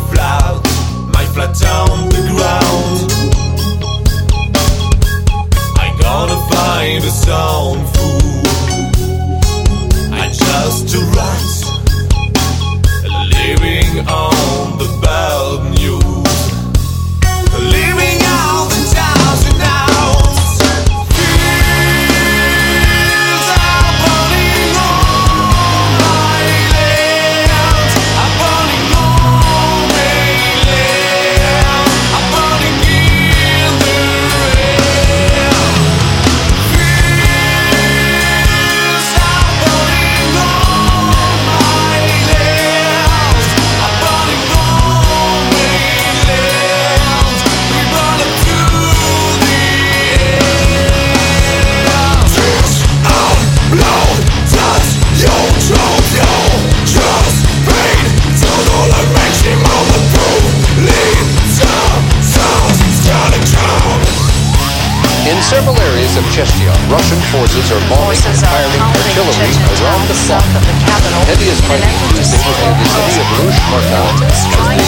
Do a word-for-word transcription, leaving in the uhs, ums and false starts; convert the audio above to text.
flat, my flat on the ground. I gotta find a sound food. I just a rat, living on the bad news, living out the downs and outs. Fields are burning on my land, are burning on my land, are burning in the air. Fields are burning on my land, are burning on my land. We burn up to the air. Tears out loud, that's your job, yo. Just pain, don't all that makes him on the proof. Leave some sounds, scanning down. In several areas of Chechnya, Russian forces are bombing and Forces are firing pounding artillery Chechen around towns the south clock. of the capital. Heaviest in an fighting effort to is slow in the city of progress. Lushmarka as Trying